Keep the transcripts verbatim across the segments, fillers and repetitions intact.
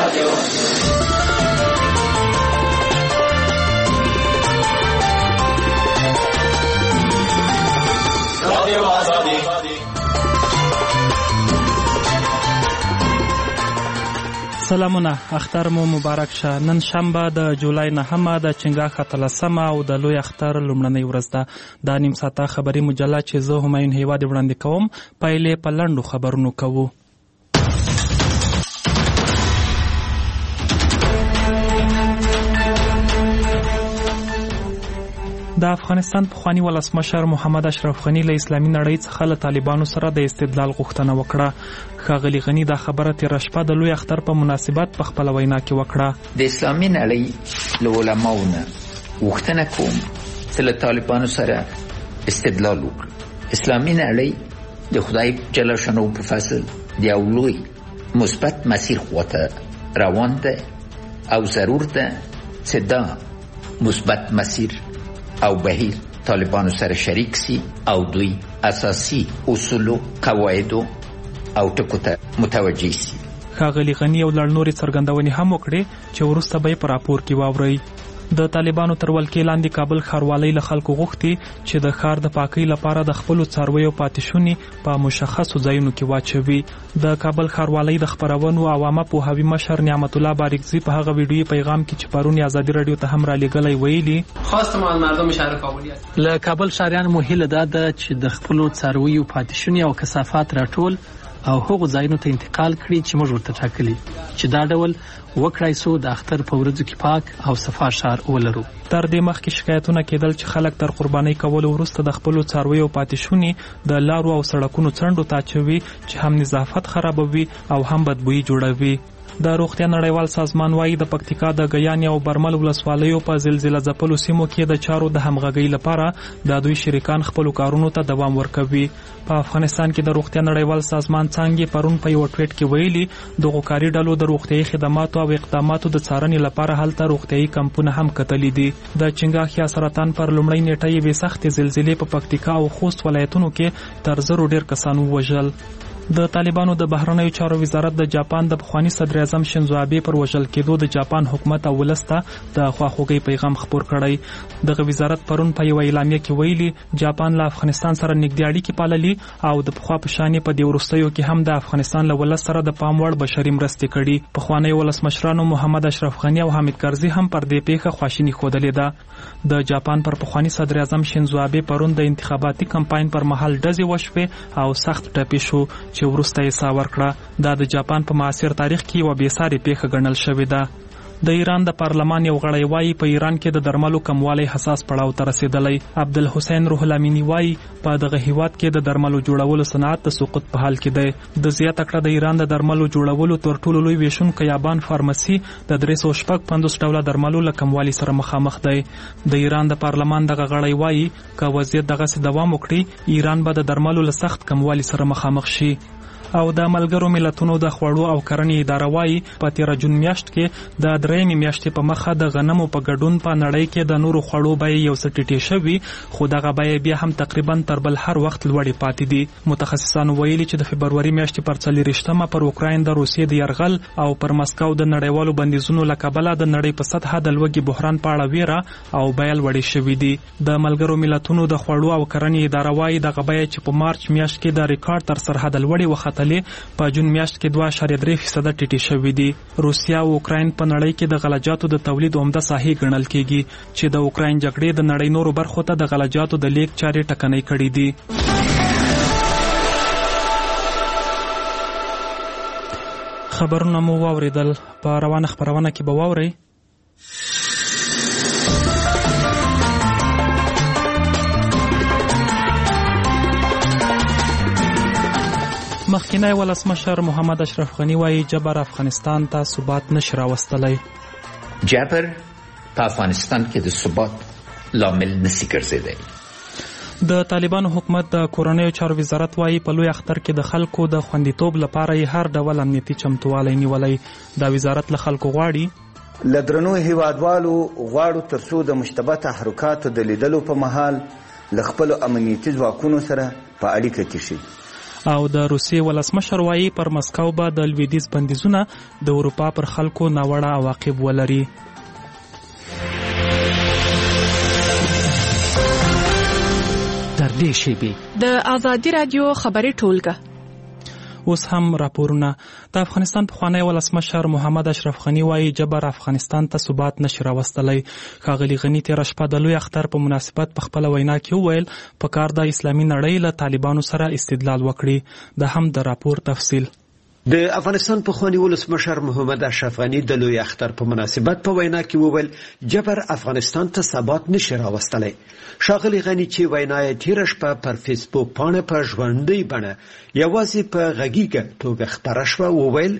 سلامونه، اختر مو مبارک شه. نن شنبه د جولای نهمه د چنګاښ اتلسمه او د لوی اختر لومړنۍ ورځ ده. دا نیم ساعته خبري مجله چې زه همایون هیواد وړاندې کوم، پایلې په لنډو خبرونو کوو. د افغانستان پخوانی ولسمشر محمد اشرف غنی له اسلامي نړۍ څخه له طالبانو سره د استدلال غوښتنه وکړه. ښاغلي غنی دا خبره تېره شپه د لوی اختر په مناسبت په خپله وینا کې وکړه. د اسلامي نړۍ له علماو نه غوښتنه کوم چې له طالبانو سره استدلال وکړي. اسلامي نړۍ د خدای جل شانه په فضل د یو لوی مثبت مسیر خواته روان ده او ضرور ده چې دا مثبت مسیر او بهیر طالبانو سره شریک سی او دوی اساسی اصولو قواعدو او ټکو ته متوجه سی. ښاغلي غني یو لړ نورې څرګندونې هم وکړې چې وروسته به یې په راپور کې واورئ. د طالبانو تر ولکې لاندې کابل ښاروالۍ له خلکو غوښتي چې د ښار د پاکۍ لپاره د خپلو څارویو پاتې شونې په مشخصو ځایونو کې واچوي. د کابل ښاروالۍ د خپرونو او عامه پوهاوي مشر نعمت الله باریکزي په هغه ویډیویي پیغام کې چې پرون ازادي رادیو ته هم رالیږلی ویلي، خواستم از مردم شهر کابل له کابل شهریان مو هیله ده ده چې د خپلو څارویو پاتې شونې او کثافات راټول او هغو ځایونو ته انتقال کړي چې موږ ورته ټاکلي، چې دا ډول وکړای سو د اختر په ورځو کې پاک او صفا ښار ولرو. تر دې مخکې شکایتونه کېدل چې خلک تر قربانۍ کولو وروسته د خپلو څارویو پاتې شونې د لارو او سړکونو څنډو ته اچوي چې هم نظافت خرابوي او هم بدبویي جوړوي. د روغتیا نړیوال سازمان وايي د پکتیکا د ګیانې او برمل ولسوالیو په زلزله ځپلو سیمو کې د چارو د همغږۍ لپاره د دوی شریکان خپلو کارونو ته دوام ورکوي. په افغانستان کې د روغتیا نړیوال سازمان څانګې پرون په یو ټویټ کې ویلي دغو کاري ډلو د روغتیايي خدماتو او اقداماتو د څارنې لپاره هلته روغتیايي کمپونه هم کتلي دي. د چنګاښ یا سرطان پر لومړۍ نیټه یوې سختې زلزلې په پکتیکا او خوست ولایتونو کې تر زرو ډېر کسان ووژل. د طالبانو د بهرنیو چارو وزارت د جاپان د پخوانی صدر اعظم شینزو آبې پر وژل کېدو د جاپان حکومت او ولس ته د خواخوږۍ پیغام خپور کړی. دغه وزارت پرون په یوه اعلامیه کې ویلي جاپان له افغانستان سره نږدې اړیکې پاللي او د پخوا په شانې په دې وروستیو کې هم د افغانستان له ولس سره د پام وړ بشري مرستې کړي. پخوانیو ولسمشرانو محمد اشرف غني او حامد کرزي هم پر دې پیښه خواشیني ښودلې ده. د جاپان پر پخوانی صدر اعظم شینزو آبې پرون د انتخاباتي کمپاین پر مهال ډزې وشوې او سخت ټپي شو چې وروسته یې ساه ورکړه. دا د جاپان په معاصر تاریخ کې یوه بېسارې پیښه ګڼل شوې ده. د ایران د پارلمان یو غړی وایي په ایران کې د درملو کموالی حساس پړاو ته رسېدلی. عبدالحسین روح الامینی وایي په دغه هیواد کې د درملو جوړولو صنعت د سقوط په حال کې دی. د زیاته کړه د ایران د درملو جوړولو تر ټولو لوی ویشونکی یابان فارمسي د درې سوه شپږ پنځوس ډوله درملو له کموالي سره مخامخ دی. د ایران د پارلمان دغه غړی وایي که وضعیت دغسې دوام وکړي ایران به د درملو له سخت کموالي سره مخامخ شي. او د ملګرو ملتونو د خوړو او کرنې اداره وایي په تېره جون میاشت کې د درېیمې میاشتې په مخه د غنمو په ګډون په نړۍ کې د نورو خوړو بیې یو څه ټیټې شوي، خو دغه بیې بیا هم تقریبا تر بل هر وخت لوړې پاتې دي. متخصصانو ویلي چې د فبروري میاشتې پر څلېرویشتمه پر اوکراین د روسیې د یرغل او پر مسکو د نړیوالو بندیزونو له کبله د نړۍ په سطحه د لوږې بحران په اړه ویره او بیه لوړې شوي دي. د ملګرو ملتونو د خوړو او کرنې اداره وایي دغه بیې چې په مارچ میاشت کې د ریکارډ تر سرحده لوړې وختلې په جون میاشت کې دوه اعشاریه درې فیصده ټیټې شوي دي. روسیا او اوکراین په نړۍ کې د غلجاتو د تولید عمده ساحې ګڼل کېږي چې د اوکراین جګړې د نړۍ نورو برخو ته د غلجاتو د لیږد چارې ټکنۍ کړي دي. خبرونه مو واوریدل. په روانه خپرونه کې به واورئ مخکینی ولسمشر محمد اشرف غني وایي جبر افغانستان ته ثبات نشي راوستلی. جبر په افغانستان کې د ثبات لامل نشي ګرځېدی. د طالبانو حکومت د کورنیو چارو وزارت وایي په لوی اختر کې د خلکو د خوندیتوب لپاره یې هر ډول امنیتي چمتووالی نیولی. دا وزارت له خلکو غواړي له درنو هیوادوالو غواړو تر څو د مشتبه تحرکاتو د لیدلو په مهال له خپلو امنیتي ځواکونو سره په اړیکه کې شي او د روسیې ولسمشر وایي پر مسکو به د لویدیځ بندیزونه د اروپا پر خلکو ناوړه عواقب ولري. در دې شیبې د ازادي رادیو خبري ټولګه. اوس هم راپورونه. د افغانستان پخوانی ولسمشر محمد اشرف غني وایي جبر افغانستان ته ثبات نشي راوستلی. ښاغلي غني تېره شپه د لوی اختر په مناسبت په خپله وینا کې وویل پکار د اسلامي نړۍ له طالبانو سره استدلال وکړي. د هم د راپور تفصیل. د افغانستان پخوانی ولسمشر محمد اشرف غني د لوی اختر په مناسبت په وینا کې وویل جبر افغانستان ته ثبات نشي راوستلی. ښاغلي غني چې وینا یې تېره شپه پر فیسبوک پاڼه په ژوندۍ بڼه یوازې په غږیږه توګه خپره شوه وویل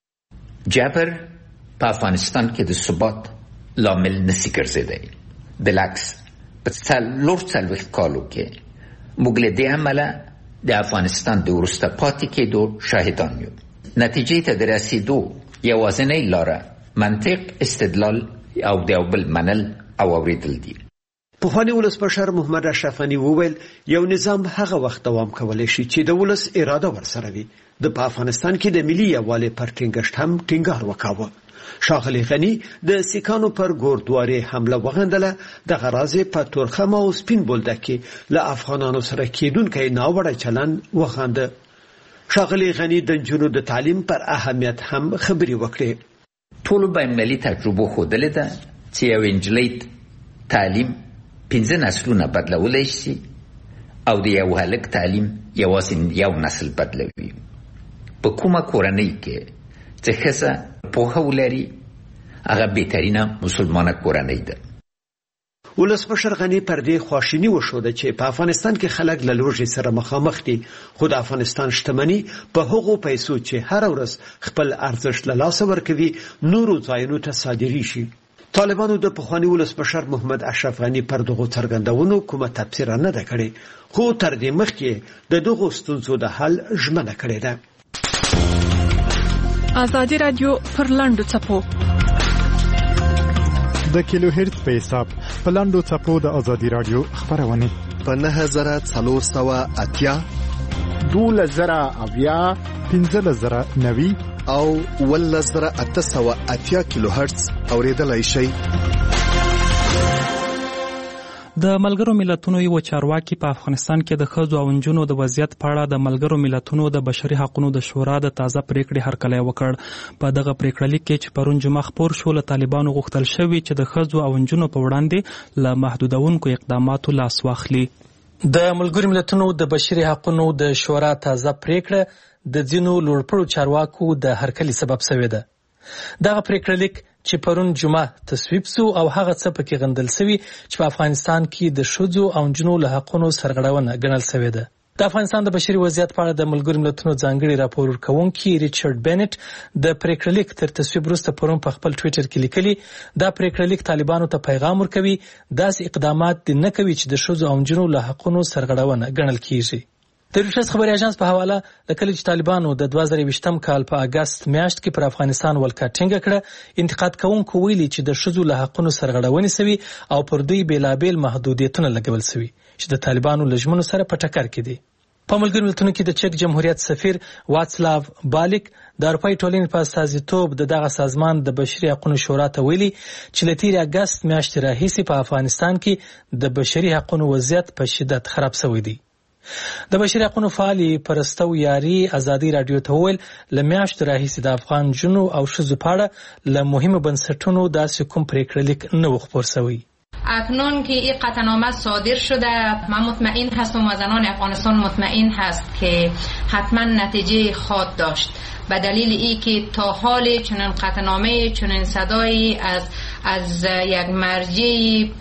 جبر په افغانستان کې د ثبات لامل نشي ګرځېدی. بالعکس په څلور څلوېښت کالو کې موږ له دې امله د افغانستان د وروسته پاتې کېدو شاهدان یو. نتیجې ته د رسیدو یوازینۍ لاره منطق، استدلال او د یو بل منل او اورېدل دي. پخوانی ولسمشر محمد اشرف غني وویل یو نظام هغه وخت دوام کولی شي چې د ولس اراده ورسره وي. د په افغانستان کې د ملي یووالي پر ټینګښت هم ټینګار وکاوه. ښاغلي غني د سیکانو پر ګوردواري حمله وغندله. دغه راز په تورخم او سپین بولدک کې له افغانانو سره کېدونکی ناوړه چلند وغنده. ښاغلي غني د نجونو د تعلیم پر اهمیت هم خبرې وکړې. ټولو بین‌المللي تجربو ښودلې ده چې یو نجلۍ تعلیم پنځه نسلونه بدلولی شي او د یو هلک تعلیم یوازې یو نسل بدلوي. په کومه کورنۍ کې چې ښځه پوهه ولري هغه بهترینه مسلمانه کورنۍ ده. ولسمشر غني پر دې خواشیني وښوده چې په افغانستان کې خلک له لوږې سره مخامخ دي، خو د افغانستان شتمني په هغو پیسو چې هر ورځ خپل ارزښت له لاسه ورکوي نورو ځایونو ته صادري شي. طالبانو د پخوانی ولسمشر محمد اشرف غني پر دغو څرګندونو کومه تبصره نه ده کړې، خو تر دې مخکې د دغو ستونزو د حل ژمنه کړې ده. ازادي رادیو پر لاندو څپو د کیلو هرتز په حساب په لاندو څپو د ازادي رادیو خبرونه په نهه زره څلور سوه اتیا دولس زره اویا پنځلس زره نوي او ولس زره اته سوه اتیا کیلو هرتز اوریدلای شي. د ملګرو ملتونو یو چارواکي په افغانستان کې د ښځو او نجونو د وضعیت په اړه د ملګرو ملتونو د بشري حقوقو د شورا د تازه پریکړې هرکلی وکړ. په دغه پریکړه لیک کې چې پرون جمعه خپور شو له طالبانو غوښتل شوي چې د ښځو او نجونو په وړاندې له محدودونکو اقداماتو لاس واخلي. د ملګرو ملتونو د بشري حقوقو د شورا تازه پریکړه د ځینو لوړپوړو چارواکو د هرکلي سبب شوې ده. دغه پریکړه لیک چې پرون جمعه تصویب سو او هغه څه پکې غندل سوي چې په افغانستان کې د ښځو او نجونو له حقونو سرغړونه ګڼل سوې ده. د افغانستان د بشري وضعیت په اړه د ملګرو ملتونو ځانګړي راپور ورکوونکي ریچارډ بینټ د پریکړه لیک تر تصویب وروسته پرون په خپل ټویټر کې لیکلي دا پریکړه لیک طالبانو ته پیغام ورکوي داسې اقدامات دې نه کوي چې د ښځو او نجونو له حقونو سرغړونه ګڼل کیږي. د رویټرز خبري اژانس په حواله لکه چې طالبانو د دوه زره یوویشتم کال په اگست میاشت کې پر افغانستان ولکه ټینګه کړه، انتقاد کوونکو ویلي چې د ښځو له حقونو سرغړونې سوي او پر دوی بیلابیل محدودیتونه لګول سوي چې د طالبانو له ژمنو سره په ټکر کې دي. په ملګرو ملتونو کې د چک جمهوریت سفیر واټسلاو بالیک د اروپایي ټولنې په استازیتوب د دغه سازمان د بشري حقوقو شورا ته ویلي چې له تېرې اګست میاشتې راهیسې په افغانستان کې د بشري حقوقو وضعیت په شدت خراب شوی دی. د بشري حقوقو فعالي پرستو یاري ازادي رادیو ته ویل له میاشتو راهیسې د افغان جنو او ښځو په اړه له مهمو بنسټونو داسې کوم پریکړه لیک نه و خپور شوی. اکنون که این قطعنامه صادر شده من مطمئن هستم و زنان افغانستان مطمئن هست که حتما نتیجه خواهد داشت به دلیل ای که تا حال چنین قطعنامه چنین صدایی از از یک مرجع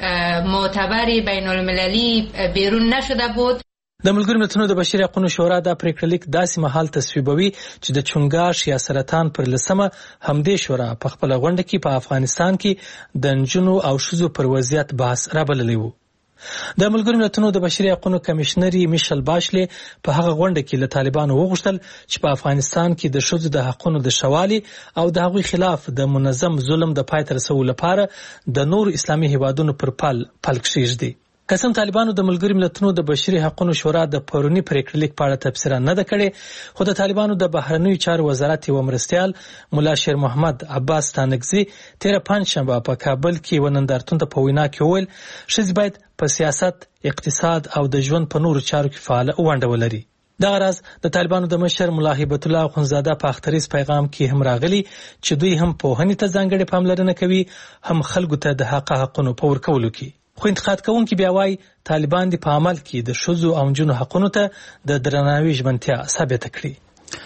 معتبر بین المللی بیرون نشده بود. د ملګرو ملتونو د بشري حقوقو شورا دا پریکړه لیک داسې مهال تصویبوي چې د چونګاش یا سرطان پر لسمه همدې شورا په خپل غونډه کې په افغانستان کې د نجونو او ښځو پر وضعیت بحث رابللی وو. د ملګرو ملتونو د بشري حقوقو کمشنري میشل باشلي په هغه غونډه کې له طالبانو وغوښتل چې په افغانستان کې د ښځو د حقوقو د شوالي او د هغوی خلاف د منظم ظلم د پای ته رسولو لپاره د نور اسلامي هیوادونو پر پل پل کښېږدي. قسم طالبانو د ملګري ملتونو د بشري حقوقو شورا د پرونی پریکړه لیک په اړه تبصره نه ده کړې، خو د طالبانو د بهرنیو چارو وزارت یو مرستیال مولا شیر محمد عباس تانکزی تیر پنځشنبه په کابل کې ونندارتون ته په وینا کې وویل ښځې باید په سیاست، اقتصاد او د ژوند په نورو چارو کې فعال ونډه ولري. دغه راز د طالبانو د مشر مولا هیبت الله اخونزاده په اختریز پیغام کې هم راغلی چې دوی هم پوهنې ته ځانګړې پاملرنه کوي، هم خلکو ته د حق حقونو په ورکولو کې. خو انتقاد کوونکي بیا وایي طالبان د په عمل کې د ښځو او نجونو حقونو ته د درناوي ژمنتیا ثابته کړي.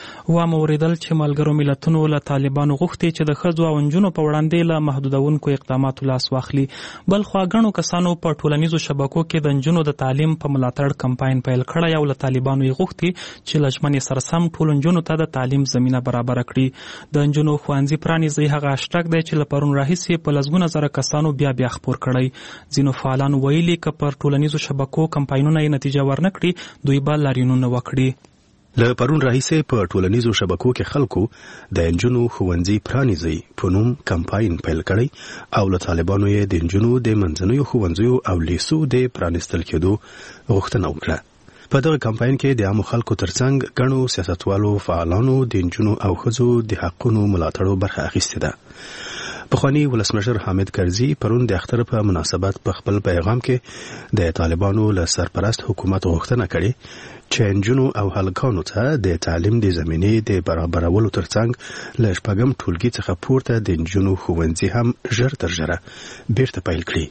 و موریدل چې ملګرو ملتونو له طالبانو غوښتي چې د ښځو او نجونو په وړاندې له محدودونکو اقداماتو لاس واخلي. بل خوا ګڼو کسانو په ټولنیزو شبکو کې د نجونو د تعلیم په ملاتړ کمپاین پیل کړی او له طالبانو یې غوښتي چې له ژمنې سره سم ټولو نجونو ته د تعلیم زمینه برابره کړي. د نجونو ښوونځي پرانیزي هغه هشټګ دی چې له پرون راهیسې په لسګونه زره کسانو بیا بیا خپور کړی. ځینو فعالانو ویلي که پر ټولنیزو شبکو کمپاینونه یې نتیجه ورنکړي دوی به لاریونونه وکړي. له پرون راهیسې په ټولنیزو شبکو کې خلکو د انجونو ښوونځي پرانیزي په نوم کمپاین پیل کړی او له طالبانو یې د انجونو د منځنیو ښوونځیو او لیسو د پرانیستل کېدو غوښتنه وکړه. په دغه کمپاین کې د عامو خلکو ترڅنګ ګڼو سیاستوالو فعالانو د انجونو او ښځو د حقونو ملاتړو برخه اخیستې ده. پخوانی ولسمشر حامد کرزي پرون د اختر په مناسبت په خپل پیغام کې د طالبانو له سرپرست حکومت غوښتنه کړې چې نجونو او هلکانو ته د تعلیم د زمینې د برابرولو ترڅنګ له شپږم ټولګي څخه پورته د نجونو ښوونځي هم ژر تر ژره بیرته پیل کړي.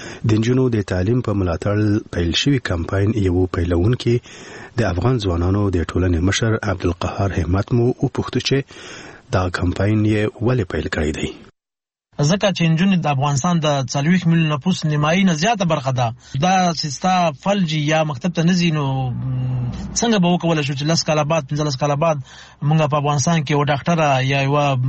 د نجونو د تعلیم په ملاتړ پیل شوی کمپاین یو پیلونکي د افغان ځوانانو د ټولنې مشر عبدالقهار همت مو وپوښتل چې دا کمپاین یې ولې پیل کړی دی. ځکه چې نجونې د افغانستان د څلوېښت میلیونه نفوس نیمایي نه زیاته برخه ده. دا سیستا فلج یا مکتب ته نه ځي نو څنګه به وکولی شو چې لس کاله بعد پنځلس کاله بعد موږ په افغانستان کې یوه ډاکټره یا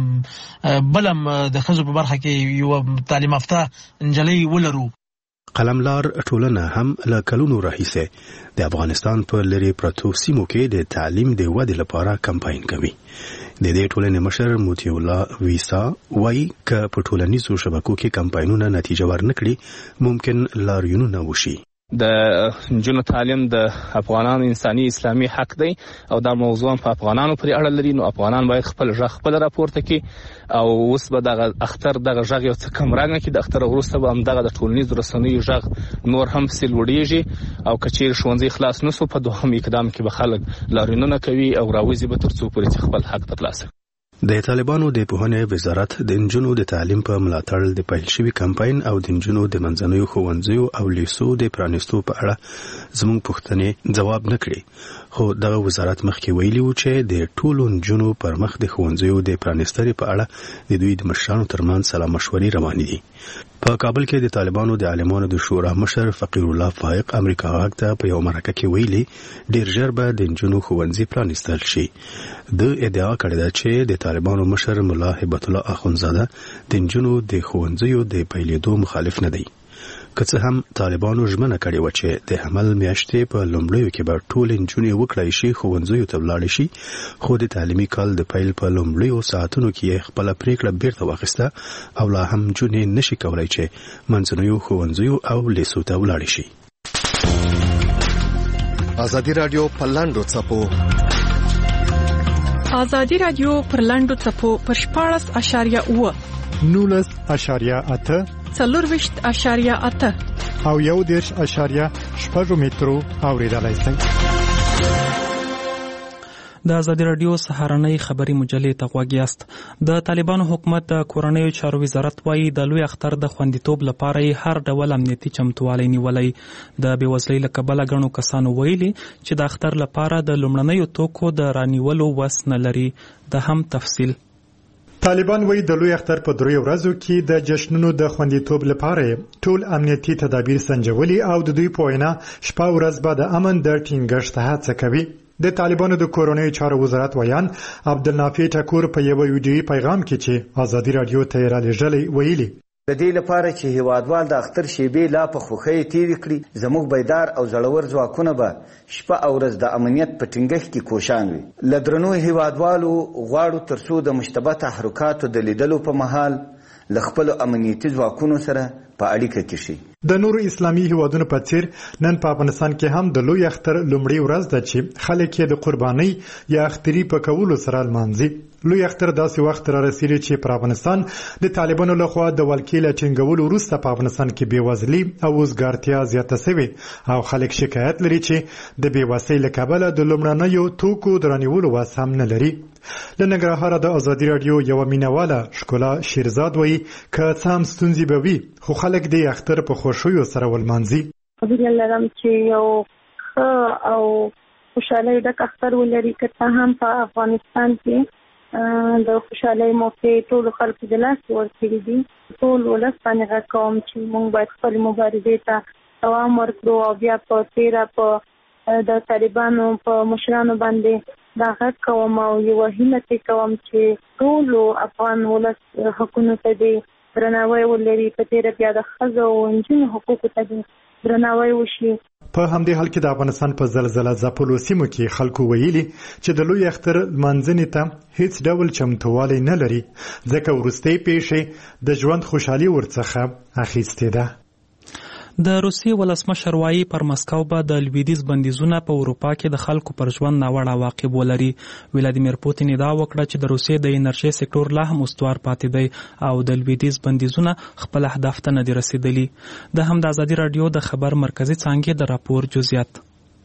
یوه بله د ښځو په برخه کې یوه تعلیم یافته نجلۍ ولرو. قلملار ټولنه هم له کلونو راهیسې د افغانستان په لرې پرتو سیمو کې د تعلیم د ودې لپاره کمپاین کوي. د دې ټولنې مشر موتی الله ویسا وایي که په ټولنیزو شبکو کې کمپاینونه نتیجه ورنکړي ممکن لاریونونه وشي. د نجونو تعلیم د افغانانو انساني اسلامي حق دی او دا موضوع په افغانانو پورې اړه لري، نو افغانان باید خپل غږ خپل راپورته کړي او اوس به دغه اختر دغه غږ یو څه کم رنګه کړي. د اختر وروسته به همدغه د ټولنیزو رسنیو غږ نور هم پسې لوړېږي او که چیرې ښوونځي خلاص نه سو په دوهم اقدام کې به خلک لاریونونه کوي او راوځي به تر څو پورې چې خپل حق ترلاسه کړي. د طالبانو د پوهنې وزارت د نجونو د تعلیم په ملاتړ د پیل شوي کمپاین او د نجونو د منځنیو ښوونځیو او لیسو د پرانیستو په اړه زموږ پوښتنې ځواب نه کړي، خو دغه وزارت مخکې ویلي و چې د ټولو نجونو پر مخ د ښوونځیو د پرانیستلو په اړه د دوی د مشرانو ترمنځ سلا مشورې روانې دي. په کابل کې د طالبانو د عالمانو د شورا مشر فقیر الله فائق امریکا غاک ته په یو مرکه کې ویلي ډیر ژر به د نجونو ښوونځي پرانیستل شي. د ادعا کړې ده چې د طالبانو مشر مولا هیبت الله اخونزاده د نجونو د ښوونځیو د پیلېدو مخالف نه دی. که څه هم طالبانو ژمنه کړې وه چې د حمل میاشتې په لومړیو کې به ټولې نجونې وکړای شي ښوونځیو ته ولاړې شي، خو د تعلیمي کال د پیل په لومړیو ساعتونو کې یې خپله پریکړه بیرته واخیسته او لا هم نجونې نشي کولی چې منځنیو ښوونځیو او لیسو ته ولاړې شي. ازادي راډیو په لاندو څپو ازادي راډیو پر لاندو څپو پر شپاړس اشاریه اوه نولس اشاریه اته څلورویشت اشاریه اته او یو دېرش اشاریه شپږ مترو اوریدلای شئ. د ازادي راډیو سهارنۍ خبري مجلې ته غوږ یاست. د طالبانو حکومت د کورنیو چارو وزارت وایي د لوی اختر د خوندیتوب لپاره یې هر ډول امنیتي چمتووالی نیولی. د بېوزلۍ له کبله ګڼو کسانو ویلي چې د اختر لپاره د لومړنیو توکو د رانیولو وس نه لري. د هم تفصیل طالبان وایي د لوی اختر په دریو ورځو کې د جشنونو د خوندیتوب لپاره ټول امنیتي تدابیر سنجولي او د دوی په وینا شپه ورځ به د امن د ټینګښت هڅه کوي. د طالبانو د کورنیو چارو وزارت ویان عبدالنافع ټکور په یو ویډیویي پیغام کې چې ازادي راډیو ته یې رالیږلی ویلي د دې لپاره چې هیوادوال د اختر شیبې لا په خوښۍ تېرې کړي، زموږ بیدار او زړور ځواکونه به شپه او ورځ د امنیت په ټینګښت کې کوشان وي. له درنو هیوادوالو غواړو تر څو د مشتبه تحرکاتو د لیدلو په مهال له خپلو امنیتي ځواکونو سره په اړیکه کې شي. د نورو اسلامي هیوادونو په څیر نن په افغانستان کې هم د لوی اختر لومړی ورځ ده چې خلک یې د قربانۍ یا اختري په کولو سره لمانځي. لوی اختر داسې وخت را رسیدلی چې پر افغانستان د طالبانو لخوا د ولکې له ټینګولو وروسته په افغانستان کې بېوزلي او وزګارتیا زیاته سوې او خلک شکایت لري چې د بېوسۍ له کبله د لومړنیو توکو د رانیولو وس هم نه لري. له ننګرهاره د ازادي راډیو یوه مینهواله ښکلا شیرزاد وایي که څه هم ستونزې به وي خو خلک د اختر په خوښیو سره ولمانځي. هیله لرم چې یو ښه او خوشحالۍ ډک اختر ولري که څه هم په افغانستان کې د خوشحالۍ موقع ټولو خلکو د لاسه ورکړي دي. ټول ولس باندې غږ کوم چې موږ باید خپلې مبارزې ته دوام ورکړو او بیا په تېره په د طالبانو په مشرانو باندې دا غږ کوم او یوه هیله ترې کوم چې ټولو افغان ولس حقونو ته د درناوی ولري. په تېره بیا د ښځو او نجونو حقوقو ته د درناوی وشي. په همدې حال کې د افغانستان په زلزله ځپلو سیمو کې خلکو ویلي چې د لوی اختر لمانځنې ته هیڅ ډول چمتووالی نه لري ځکه وروستۍ پیښې د ژوند خوشحالي ورڅخه اخیستې ده. د روسیې ولسمشر وایي پر مسکو به د لویدیځ بندیزونه په اروپا کې د خلکو پر ژوند ناوړه عواقب ولري. ولادیمیر پوتین ادعا وکړه چې د روسیې د انرژۍ سکتور لا هم استوار پاتې دی او د لویدیځ بندیزونه خپل اهداف ته نه دي رسیدلي. د هم د ازادي راډیو د خبر مرکزي څانګې د راپور جزئیات.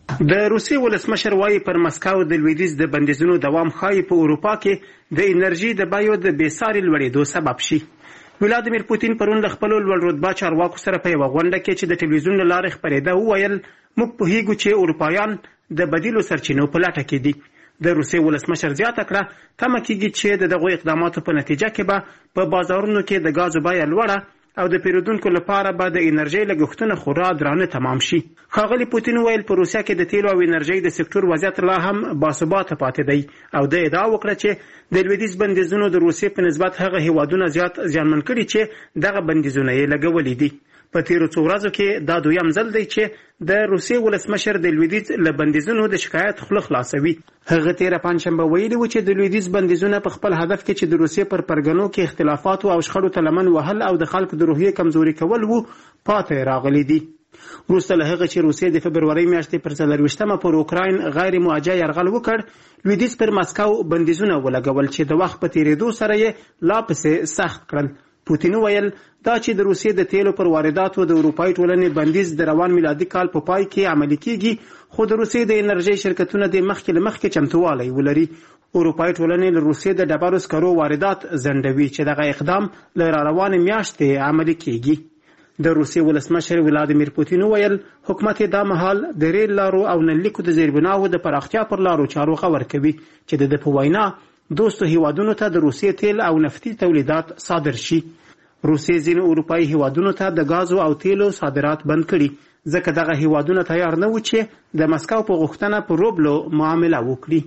د روسیې ولسمشر وایي پر مسکو د لویدیځ د بندیزونو دوام ښایي په اروپا کې د انرژي د بیو د بېساري لوړېدو سبب شي. ولادیمیر پوتین پرون د خپلو لوړ رتبه چارواکو سره په یوه غونډه کې چې د ټلویزیون له لارې خپرېده وویل موږ پوهیږو چې اروپایان د بدیلو سرچینو په لټه کې دي. د روسیې ولسمشر زیاته کړه تمه کېږي چې د دغو اقداماتو په نتیجه کې به په بازارونو کې د ګازو بیه لوړه او د پیرودونکو لپاره به د انرژۍ لګښتونه خورا درانه تمام شي. ښاغلي پوتین ویل په روسیه کې د تیلو او انرژۍ د سکتور وضعیت لا هم باثباته پاتې دی او د ادعا وکړه چې د لویدیځ بندیزونو د روسیې په نسبت هغه هیوادونه زیات زیانمن کړي چې دغه بندیزونه یې لګولي دي. په تیرو څو ورځو کې دا دویم ځل دی چې د روسیې ولسمشر د لویدیځ له بندیزونو د شکایت خوله خلاصوي. هغه تیره پنجشنبه ویلي و چې د لویدیځ بندیزونه په خپل هدف کې چې د روسیې پر پرګنو کې اختلافاتو او شخړو ته لمن وهل او د خلکو د روحیې کمزوري کول وو پاتې راغلي دي. وروسته له هغه چې روسیې د فبرورۍ میاشتې پر څلرویشتمه پر اوکراین غیر موجه یرغل وکړ لویدیځ پر مسکو بندیزونه ولګول چې د وخت په تیریدو سره یې لا پسې سخت کړل. پوتین ویل دا چې د روسیې د تیلو پر وارداتو د اروپایي ټولنې بندیز د روان میلادي کال په پای کې عملي کیږي خو د روسیې د انرژۍ شرکتونه د مخکې له مخکې چمتووالی ولري. اروپایي ټولنې له روسیې د ډبرو سکرو واردات ځنډوي چې دغه اقدام له راروانې میاشتې عملي کیږي. د روسیې ولسمشر ولادیمیر پوتین ویل حکومت دا مهال د ریل لارو او نللیکو د زیربناو د پراختیا پر لارو چارو خبر کوي چې د ده په وینا دوستو هیوادونو ته د روسیې تیل او نفتي تولیدات صادر شي. روسیې ځینو اروپایي هیوادونو ته د غازو او تیلو صادرات بند کړي ځکه دغه هیوادونه تیار نه و چې د مسکو په غوښتنه په روبلو معامله وکړي.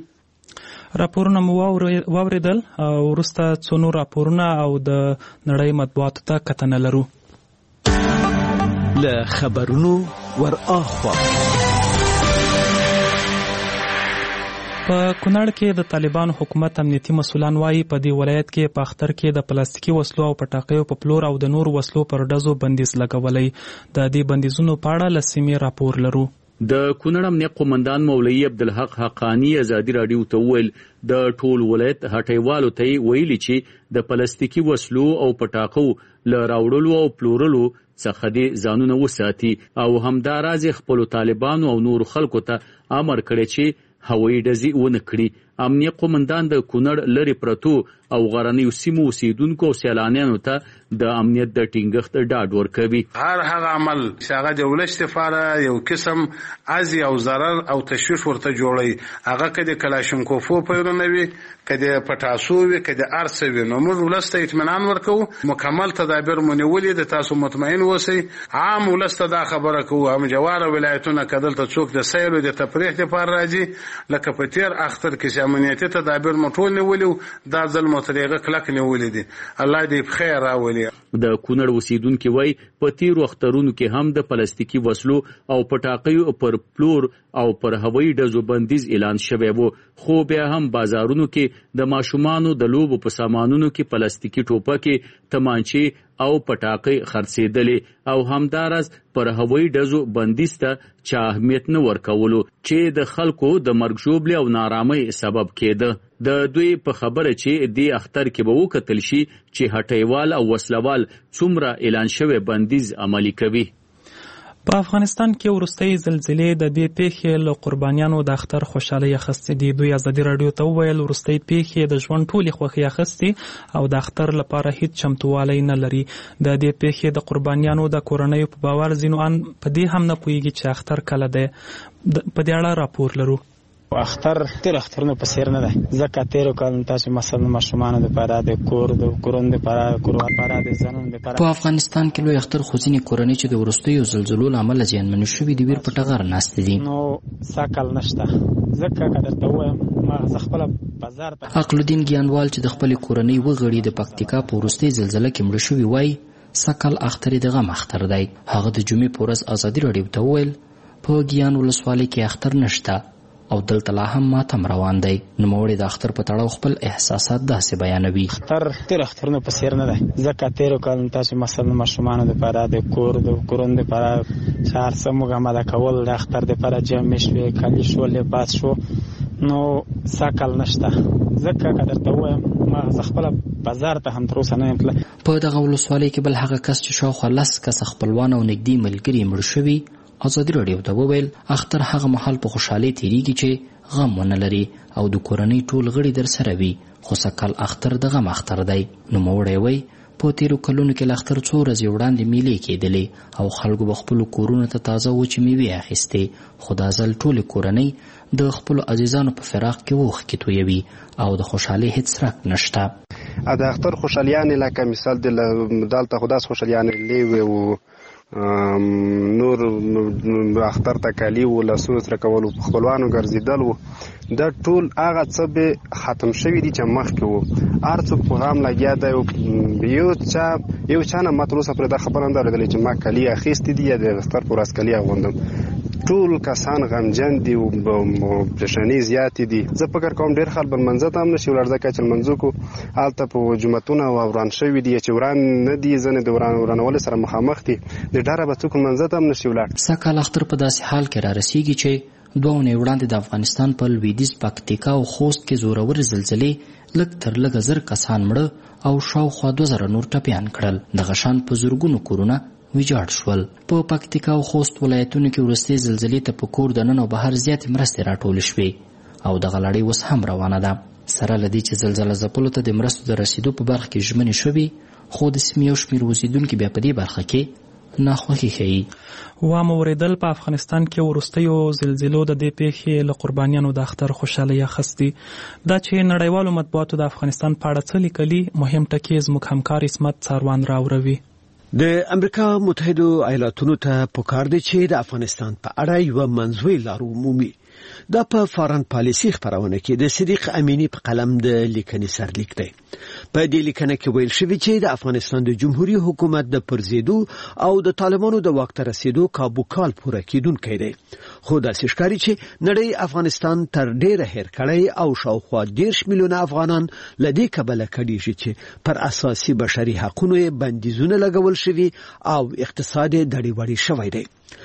راپورونه مو واوریدل او وروسته څو نور راپورونه او د نړۍ مطبوعاتو ته کتنه لرو. له خبرونو ور اخوا په کونړ کې د طالبانو حکومت امنیتي مسؤلان وایي په دې ولایت کې په اختر کې د پلاستیکي وسلو او پټاقیو په پلور او د نورو وسلو پر ډزو بندیز لګولی. د دې بندیزونو په اړه له سیمې راپور لرو. د کونړ امنیه قومندان مولوي عبدالحق حقانی ازادي راډیو ته وویل د ټول ولایت هټیوالو ته ویلي چې د پلاستیکي وسلو او پټاقو له راوړلو او پلورلو څخه دې ځانونه وساتي او همداراز خپل طالبانو او نور خلکو ته امر کړی چې هوایي ډزې ونه کړي. امنیه قومندان د کونړ لرې پرتو او غرنیو سیمو اوسیدونکو او سیلانیانو ته د امنیت د ټینګښت ډاډ ورکوي. هر هغه عمل چې هغه د ولس لپاره یو قسم اذی او ضرر او تشویش ورته جوړي هغه کده کلاشینکوفو پیرونه وي کده پټاسو وي کده ارسه وي نو موږ ولس ته اطمینان ورکو مکمل تدابیر مونولې د تاسو مطمئن اوسئ. عام ولس ته دا خبره کوو هم جواره ولایتونه کدل ته څوک د سیل او د تفریح لپاره راځي لکه په تیر اختر کې امنیتي تدابیر مټول نیولیو دا ځل متریغه کلک نیولې دي الله دې بخیر راولي. د کونړ اوسیدونکو وای په تیرو اخترونو کې هم د پلاستیکي وسلو او پټاقیو پر پلور او پر هوایي ډزو بندیز اعلان شوی وو خو بیا هم بازارونو کې د ماشومانو د لوبو په سامانونو کې پلاستیکي ټوپکې تمانچې او پټاقې خرڅېدلې او همدارس پر هوایي ډزو بندیز ته چا اهمیت نه ورکولو چې د خلکو د مرګ ژوبلې او نارامۍ سبب کېده. د دوی په خبره چې دې اختر کې به وکتل شي چې هټیوال او وسلوال څومره اعلان شوی بندیز عملي کوي. په افغانستان کې وروستۍ زلزلې د دې پیښې له قربانیانو د اختر خوشحالۍ اخیستې دي. دوی ازادي راډیو ته وویل وروستۍ پیښې د ژوند ټولې خوښۍ اخیستې او د اختر لپاره هیڅ چمتووالی نه لري. د دې پیښې د قربانیانو د کورنیو په باور ځینو ان په دې هم نه پوهیږي چې اختر کله دی. په دې اړه راپور لرو. اختر تیر اخترونو په څیر نه دی، ځکه تیرو کالونو تاسو مثلا ماشومانو لپاره د کور د کورونو لپاره کور لپاره د ځانونو لپاره په افغانستان کې لوی اختر خو ځینې کورنۍ چې د وروستیو زلزلو له امله زیانمنې شوي دي ویر په ټغر ناست دي. نو ساکل نشته، ځکه که درته ووایم ما زه خپله بازار ته عقل الدین ګیانوال چې د خپلې کورنۍ وغړي د پکتیکا په وروستۍ زلزله کې مړه شوي وایي ساکل اختر یې د غم اختر دی. هغه د جمعې په ورځ ازادي راډیو ته وویل په ګیان ولسوالۍ کې اختر نشته او دلته لا هم ماتم روان دی. نوموړی د اختر په تړاو خپل احساسات داسې بیانوي. اختر تیر اخترونو په څیر نه دی، ځکه تیرو کالونو تاسو مثلا ماشومانو لپاره د کور د کورونو لپاره چې هر څه موږ اماده کول د اختر لپاره جامې شوې، کالي شو، لباس شو، نو ساکل نشته، ځکه که درته ووایم ما زه خپله بازار ته هم تر اوسه نه یم تللی. په دغه ولسوالۍ کې بل هغه کس چې شاوخوا لس کسه خپلوان او نږدې ملګري مړه شوي ازادي راډیو ته وویل اختر هغه مهال په خوشحالۍ تیریږي چې غم ونه لري او د کورنۍ ټول غړي در سره وي، خو سکل اختر د غم اختر دی. نوموړی وایي په تیرو کلونو کې له اختر څو ورځې وړاندې میلې کېدلې او خلکو به خپلو کورونو ته تازه وچې میوې اخیستې، خو دا ځل ټولې کورنۍ د خپلو عزیزانو په فراق کې اوښکې تویوي او د خوشحالۍ هیڅ څرک نشته. د اختر خوشحالیانې لکه مثال د دلته خو داسې خوشحالیانې لیوې و نور اختر ته کالي و، لاسونو سره کول و، خپلوانو ګرځېدل و، دا ټول هغه څه به ختم شوي دي چې مخکې و. هر څوک په غم لګیا دی. یو چا یو چا نه ما تر اوسه پورې دا خبره نه ده اورېدلې چې ما کالي اخیستې دي یا د اختر په ورځ کالي اغوندم. ټول کسان غمجن دي او پریشانۍ زیاتې دي. زه فکر کوم ډېر خلک به لمانځه ته هم نشي ولاړ، ځکه چې لمانځو کو هلته په جوماتونه وران شوي دي چې وران نه دي، ځینې د ورانولو سره مخامخ دي، د ډاره به څوک لمانځه ته هم نشي ولاړ. سږکال اختر په داسې حال کې را رسیږي چې دوه اونۍ وړاندې د افغانستان په لویدیځ پکتیکا او خوست کې زورورې زلزلې لږ تر لږه زر کسان مړه او شاوخوا دوه زره نور ټپیان کړل. دغه شان په زرګونو کورونه ویجاړ شول. په پکتیکا او خوست ولایتونو کې وروستۍ زلزلې ته په کور دننه او بهر زیاتې مرستې راټولې شوې او دغه لړۍ اوس هم روانه ده. سره له دې چې زلزله ځپلو ته د مرستو د رسیدو په برخه کې ژمنې شوې، خو د سیمې یو شمېر اوسېدونکي بیا په دې برخه کې ناخوښي ښیي. وام اورېدل په افغانستان کې وروستیو زلزلو د دې پیښې له قربانیانو د اختر خوشحالۍ اخیستې. دا چې نړیوالو مطبوعاتو د افغانستان په اړه څه لیکلي، مهم ټکي زموږ همکار عصمت څاروان راوروي. د امریکا متحده ایالاتونو ته پکار دی چې د افغانستان په اړه یو منځوي لار ومومي. دا په فارن پالیسي خبرونه کې د صدیق امینی په قلم د لیکنې سرلیک دی. په دې لیکنه کې ویل شوی چې د افغانستان د جمهوریت حکومت د پرزیدو او د طالبانو د واک ته رسیدو کابو کال پوره کیدونکی دی، خو داسې ښکاري چې نړۍ افغانستان تر ډیره هیر کړی او شاوخوا دیرش میلیونه افغانان له دې کبله کډیږي چې پر اساسي بشري حقوقو بندیزونه لګول شوي او اقتصاد دړې وړې شوی دی.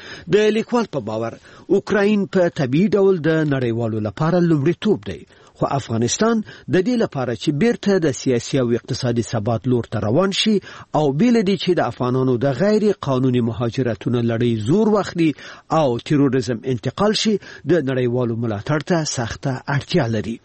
د لیکوال په باور اوکراین په طبیعي ډول د نړیوالو لپاره لومړیتوب دی، خو افغانستان د دې لپاره چې بیرته د سیاسي او اقتصادي ثبات لور ته روان شي او بیل دي چې د افغانانو د غیر قانوني مهاجرتونو لړۍ زور واخلي او تروریزم انتقال شي، د نړیوالو ملاتړ ته سخته اړتیا لري.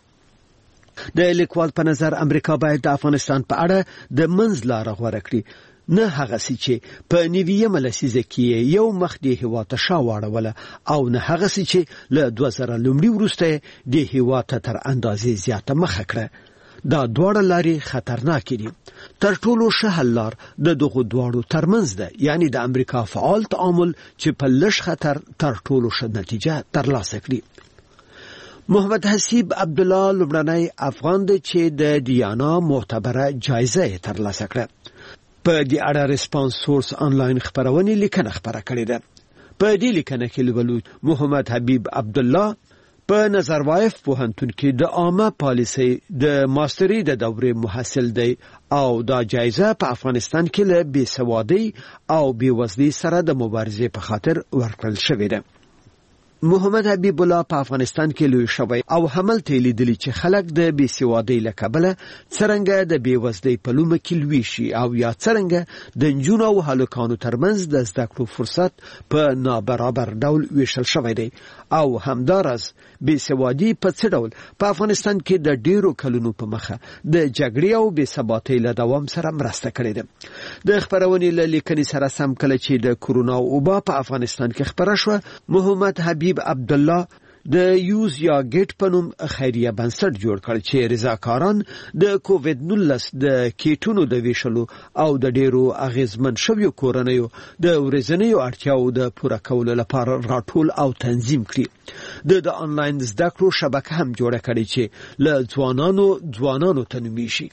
د لیکوال په نظر امریکا باید د افغانستان په اړه د منځ لاره غوره کړي، نه هغه سي چې په نیویمه لسیزه کې یو مخ دی هوا ته شاواړوله او نه هغه سي چې له دوه زره لومړي وروسته دی هوا ته تر اندازې زیاته مخه کړه. دا دواړه لارې خطرناکې دي. تر ټولو ښه حل لار د دغو دواړو ترمنځ ده، یعنی د امریکا فعال تعامل چې په لږ خطر تر ټولو ښه نتیجه ترلاسه کړي. محمد حسیب عبدالله لومړنی افغان دی چې د دیانا معتبره جایزه یې ترلاسه کړه. په دې اړه ریسپانس سورس آنلاین خبرونه لیکنه خبره کړې ده. په دې لیکنه کې لولو محمد حبیب عبدالله په نظربایف پوهنتون کې د عامه پالیسۍ د ماستري د دورې محصل دی او دا جایزه په افغانستان کې له بېسوادۍ او بېوزلۍ سره د مبارزې په خاطر ورکړل شوې ده. محمد حبیب الله په افغانستان کې لوی شوی او هملته لیدلی چې خلک د بېسوادۍ له کبله څرنګه د بېوزلۍ په لومه کې لوی شي او یا څرنګه د نجونو او هلکانو ترمنځ د زده کړو فرصت په نابرابر ډول ویشل شوی دی او همداراز بېسوادي په څه ډول په افغانستان کې د ډیرو کلونو په مخه د جګړې او بېثباتۍ له دوام سره مرسته کړې ده. د خبرونې له لیکنې سره سم کله چې د کورونا وبا په افغانستان کې خبره شوه، محمد حبیب عبدالله د یوز یا گیټ په نوم خیریه بنسټ جوړ کړ چې رضاکاران د کووید نولس د کیټونو د ویشلو او د ډیرو اغیزمن شویو کورنیو د ورځنیو اړتیاو د پوره کولو لپاره راټول او تنظیم کړي. د د انلاین زده کړو شبکه هم جوړه کړې چې له ځوانانو ځوانانو ته نومي شي.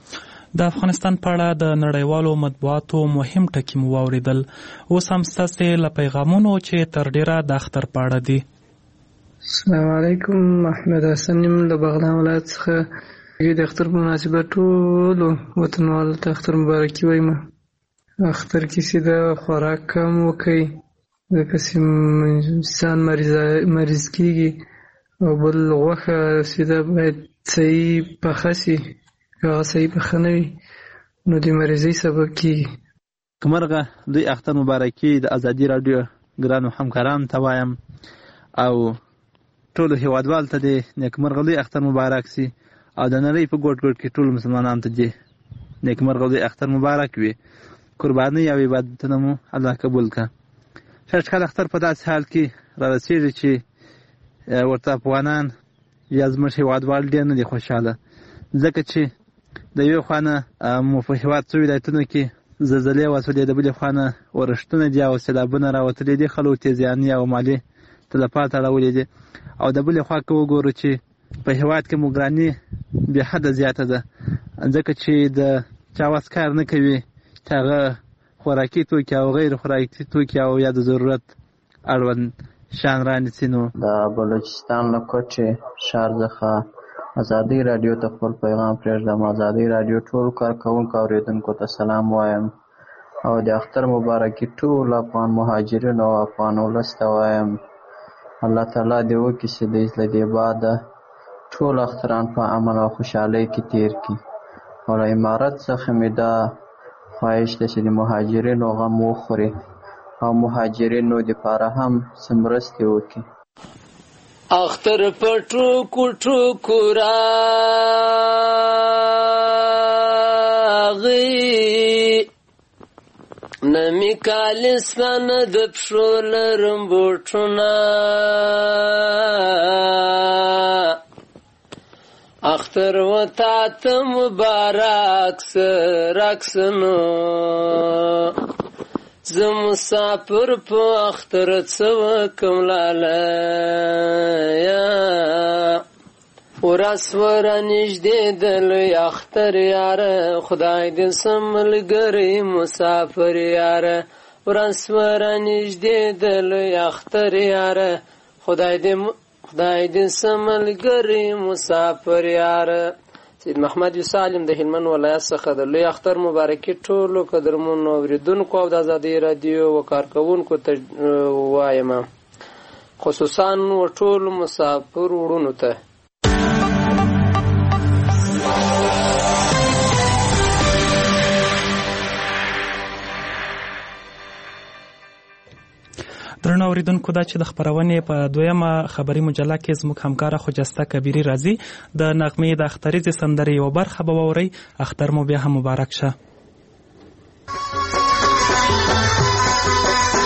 د افغانستان په اړه د نړیوالو مطبوعاتو مهم ټکي مو واوریدل. اوس هم ستاسې له پیغامونو چې تر ډیره د اختر په اړه دي. السلام علیکم، احمد حسن یم له بغلان ولایت څخه. د اختر په مناسبت ټولو وطنوالو ته اختر مبارکي وایم. اختر کې سیده خوراک کم وکړئ ځکه چې انسان مریض کیږي، او بل غوښه سیده باید صحیح پخه سي، هغه صحیح پخه نه وي نو د مریضۍ سبب کیږي. کمرغه دوی اختر مبارکي د ازادي راډیو ګرانو همکارانو ته وایم او ټولو هیوادوالو ته د نیکمرغه لوی اختر مبارک سي او د نړۍ په ګوټ ګوټ کې ټولو مسلمانانو ته د نیکمرغه لوی اختر مبارک وي. قرباني او عبادتونه مو الله قبول کړه. شاید کله اختر په داسې حال کې را رسېږي چې ورته افغانان یا زموږ هیوادوال ډېر نه دي خوشحاله، ځکه چې د یوې خوا نه مو په هیواد څو ولایتونو کې زلزلې وسولې، د بلې خوا نه اورښتونه دي او سیلابونه راوتلي دي، خلکو تیزیاني او مالي تلفات اړولي دي. او د بلې خوا که وګورو چې په هیواد کې موګراني بې حده زیاته ده، ځکه چې د چا وس کار نه کوي چې هغه خوراکي توکي او غیر خوراکي توکي او یا د ضرورت اړوند شیان رانیسي. نو د بلوچستان له کوټې ښار څخه ازادي راډیو ته خپل پیغام پرېږدم. ازادي راډیو ټول کارکوونکو اورېدونکو ته سلام وایم او د اختر مبارکي ټول افغان مهاجرینو او افغان ولس ته وایم. الله تعالی دې وکړي چې د له دې بعده ټول اختران په امن او خوشحالۍ کې تیر کړي. او له امارت څخه مې دا خواهش ده چې د مهاجرینو غم وخوري او مهاجرینو دپاره هم څه مرستې وکړي. اختر پټو کوټو کوراغي نمی کالستان د پښو لرم بوټونه، اختر وتا ته مبارک سرکسنو، زه مسافر په اختر څه وکم لالیه، ورځ ورنږدې د لوی اختر یاره، خدای دې سم ملګری مسافر یاره، ورځ ورنږدې د لوی اختر یاره، خدای دې خدای دې سم ملګری مسافر یاره. سید محمد یوسف عالم د هلمند ولایت څخه د لوی اختر مبارکي ټولو قدرمنو اوریدونکو او د ازادي راډیو و کارکوونکو ته وایم، خصوصا و ټولو مسافر وروڼو ته. درنو اوریدونکو، دا چې د خبرونې په دویمه خبري مجله کې زموږ همکاره خجسته کبیری راځي د نغمې د اختریزې سندرې یوه برخه به واورئ. اختر مو بیا هم مبارک شه.